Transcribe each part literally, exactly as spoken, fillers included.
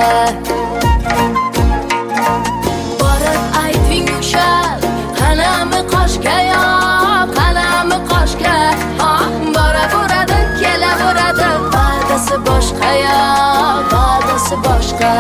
Borib ayting shal qanami qoshga yo qanami qoshga ha bora boradi kelaveradi va'dasi boshqa yo va'dasi boshqa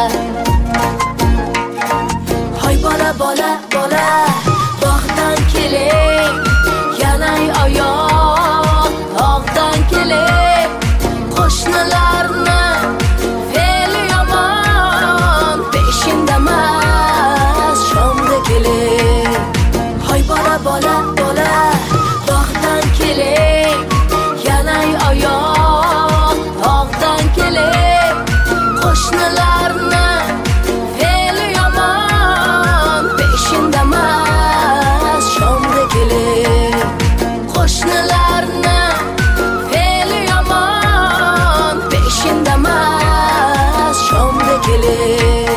hoy bola bola bola bog'dan keling yanay oyoq bog'dan keling qo'shnilarni fe'li yomon peshindamas shomda keling hoy bola bola bola bog'dan keling yanay oyoq bog'dan keling qo'shnilarni fe'li yomon peshindamas shomda keling qo'shnilarni fe'li yomon peshindamas shomda keling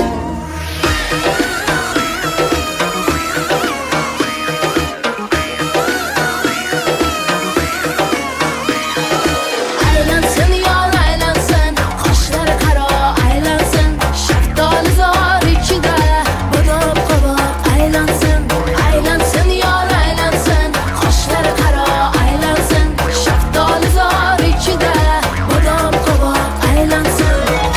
aylansin yor aylansin qoshlari qaro aylansin shaftoli zor ichida bodob qovoq aylansin aylansin yor aylansin qoshlari qaro aylansin shaftoli zor ichida bodob qovoq aylansin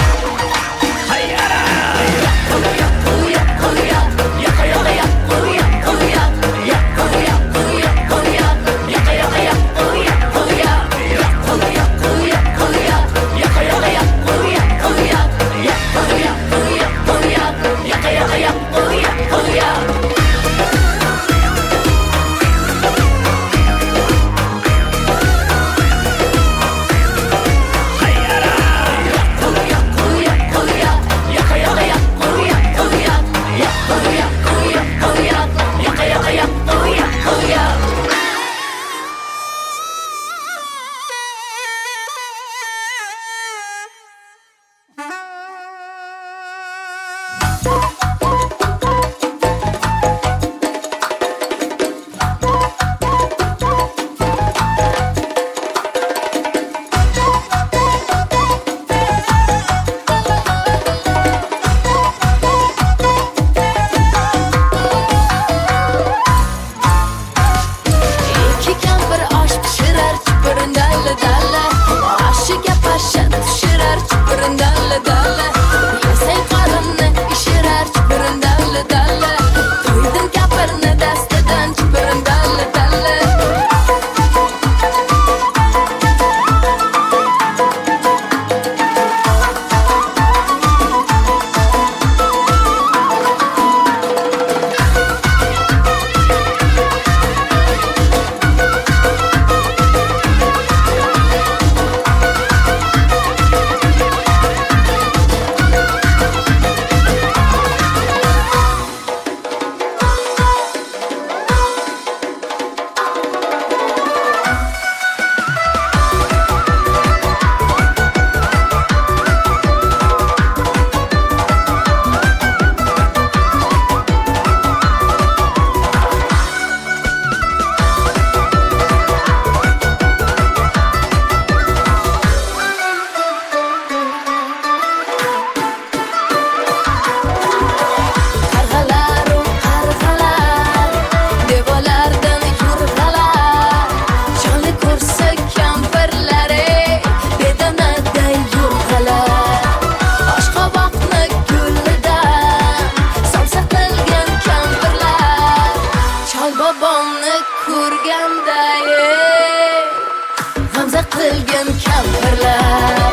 ikki kampir osh pishirar chupurin dalla dalla oshiga pashat tushirar chupurin dalla dalla yesang qorinni ishirar chupurin dalla dalla to'ydim kapirni dastidan chupurin dalla dalla qarg'alaru qarg'alar devorlardan yurg'alar jonli ko'rsa kampirlari bedanada yurg'alar oshqovoqni gullidan somsa qilgan kampirlar chol bobomni ko'rganda g'amza qilgan kampirlar